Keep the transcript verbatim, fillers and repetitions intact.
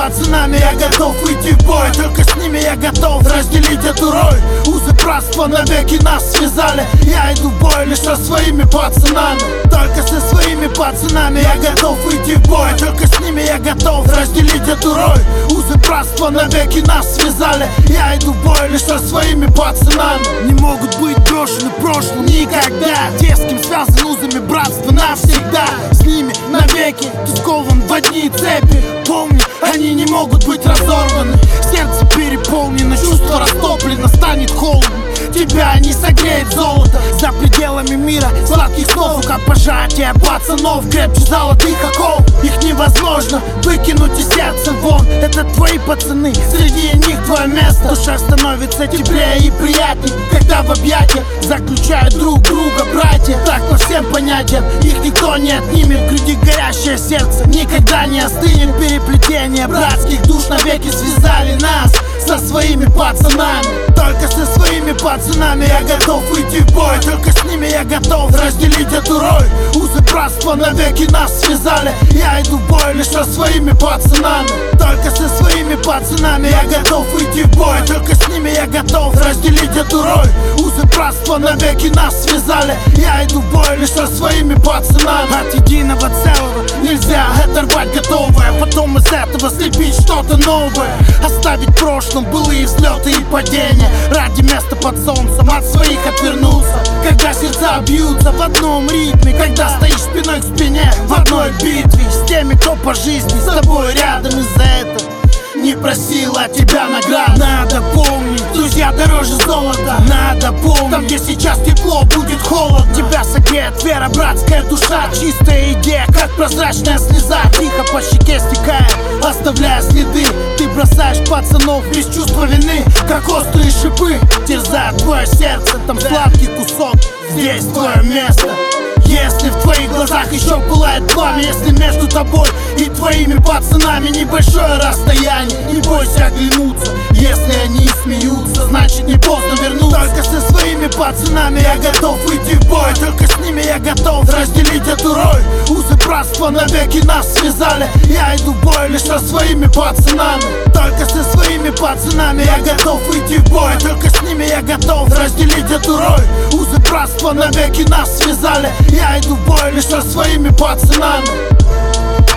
пацанами я готов выйти в бой. Только с ними я готов разделить эту роль. Узы братства навеки нас связали. Я иду в бой лишь со своими пацанами. Только со своими пацанами я готов выйти в бой. Только с ними я готов разделить эту роль. Узы братства навеки нас связали. Я иду в бой лишь со своими пацанами. Не могут быть брошены прошлым никогда. Те, с кем связан узами братства навсегда. С ними навеки ты скован в одни цепи. Помни, они не могут быть разорваны. Сердце переполнено, чувство растоплено. Станет холодно, тебя не согреет золото. За пределами мира сладких снов, как пожатие пацанов крепче золотых оков. Их невозможно выкинуть из сердца вон. Это твои пацаны, среди них твое место. Душа становится теплее и приятней, когда в объятиях заключают друг друга братья. Так по всем понятиям, их никто не отнимет. В груди горящее сердце никогда не остынет. Переплетение братских душ навеки связали нас со своими пацанами. Только со своими пацанами я готов выйти в бой. Только с ними я готов разделить эту роль. Узы братства навеки нас связали. Я иду в бой лишь со своими пацанами. Только со своими пацанами я готов выйти в бой. Только с ними я готов разделить эту роль. Узы братства навеки нас связали. Я иду в бой лишь со своими пацанами. От единого целого нельзя оторвать готовое. Потом из этого слепить что-то новое. Оставить в прошлом былые взлеты и падения. Ради места под солнцем от своих отвернулся. Когда сердца бьются в одном ритме. Когда стоишь спиной к спине в одной битве с теми, кто по жизни с тобой рядом. Из-за этого не просила тебя наград. Надо помнить, друзья дороже золота. Надо помнить, там где сейчас тепло, будет холод. Тебя согреет вера, братская душа. Чистая идея, как прозрачная слеза. Тихо по щеке стекает, оставляя следы. Ты бросаешь пацанов без чувства вины, как острые шипы. Терзает твое сердце, там сладкий кусок. Здесь твое место. Если в твоих глазах еще пылает пламя, если между тобой и твоими пацанами небольшое расстояние, не бойся оглянуться. Если они смеются, значит не поздно вернуться. Только со своими пацанами я готов выйти в бой. Только с ними я готов разделить эту роль. Узы братства навеки нас связали. Я иду в бой лишь со своими пацанами. Только со своими пацанами я готов выйти в бой. Только с ними я готов разделить эту роль. Узы братства навеки нас связали. Я иду в бой лишь со своими пацанами.